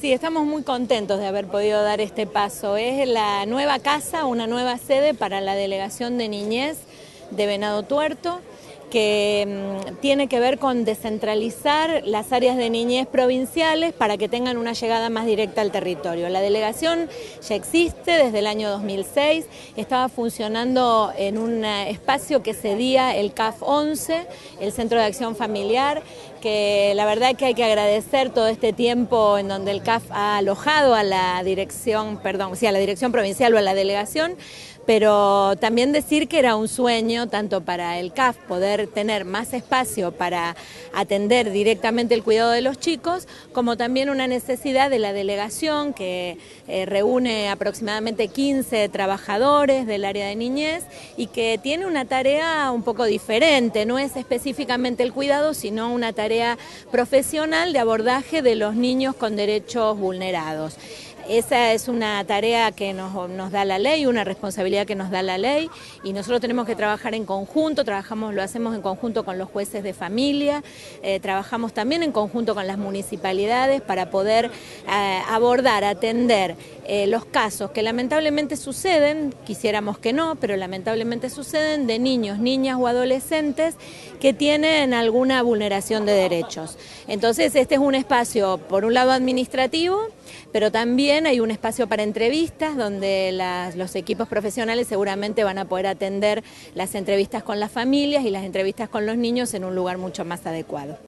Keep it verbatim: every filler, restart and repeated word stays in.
Sí, estamos muy contentos de haber podido dar este paso. Es la nueva casa, una nueva sede para la Delegación de Niñez de Venado Tuerto, que mmm, tiene que ver con descentralizar las áreas de niñez provinciales para que tengan una llegada más directa al territorio. La delegación ya existe desde el año dos mil seis, estaba funcionando en un espacio que cedía el C A F once, el Centro de Acción Familiar, que la verdad que hay que agradecer todo este tiempo en donde el C A F ha alojado a la dirección, perdón, sí, a la dirección provincial o a la delegación, pero también decir que era un sueño tanto para el C A F poder tener más espacio para atender directamente el cuidado de los chicos, como también una necesidad de la delegación que eh, reúne aproximadamente quince trabajadores del área de niñez y que tiene una tarea un poco diferente, no es específicamente el cuidado, sino una tarea profesional de abordaje de los niños con derechos vulnerados. Esa es una tarea que nos, nos da la ley, una responsabilidad que nos da la ley, y nosotros tenemos que trabajar en conjunto, trabajamos, lo hacemos en conjunto con los jueces de familia, eh, trabajamos también en conjunto con las municipalidades para poder eh, abordar, atender eh, los casos que lamentablemente suceden, quisiéramos que no, pero lamentablemente suceden, de niños, niñas o adolescentes que tienen alguna vulneración de derechos. Entonces este es un espacio, por un lado administrativo, pero también hay un espacio para entrevistas donde las, los equipos profesionales seguramente van a poder atender las entrevistas con las familias y las entrevistas con los niños en un lugar mucho más adecuado.